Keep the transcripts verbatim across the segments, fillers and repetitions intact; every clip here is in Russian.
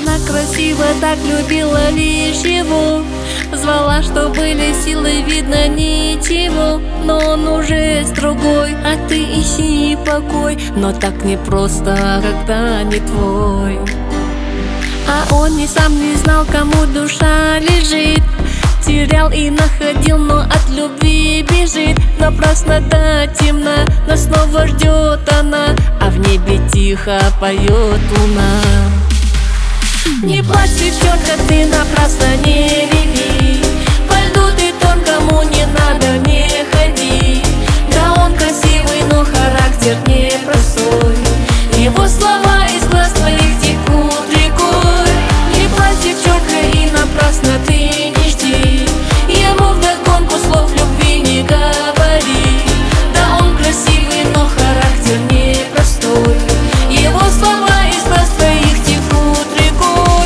Она красиво так любила лишь его, звала, что были силы, видно ничего. Но он уже с другой, а ты ищи покой. Но так непросто, когда не твой. А он и сам не знал, кому душа лежит. Терял и находил, но от любви бежит. Напрасно да темна, но снова ждет она, а в небе тихо поет луна. Не плачь, девчонка, ты напрасно не реви. По льду ты тонкому не надо, не ходи. Да он красивый, но характер непростой. Его слова из глаз твоих текут рекой. Не плачь, девчонка, и напрасно ты не жди. Ему вдогонку слов любви не говори. Да он красивый, но характер непростой. Его слова из глаз твоих текут рекой.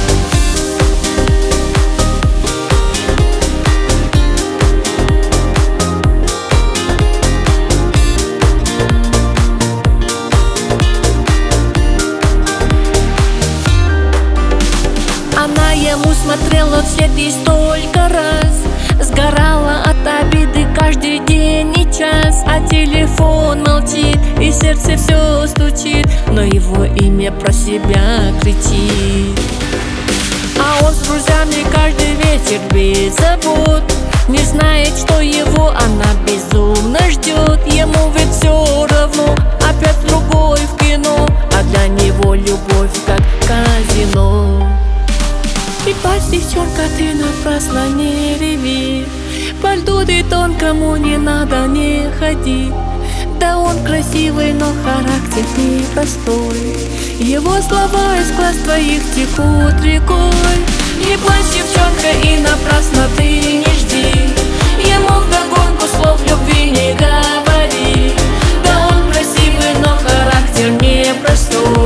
Она ему смотрела вслед и столько раз, сгорала от обиды каждый день и час. А телефон молчит и сердце все стучит, но его имя про себя кричит. А он с друзьями каждый вечер без забот, не знает, что его она безумно ждет. Ему ведь все равно, опять другой в кино, а для него любовь как казино. И плачь, девчонка, ты напрасно не реви. По льду ты тонкому не надо, не ходи. Да он красивый, но характер непростой. Его слова из глаз твоих текут рекой. Не плачь, девчонка, и напрасно ты не жди. Ему вдогонку слов любви не говори. Да он красивый, но характер непростой.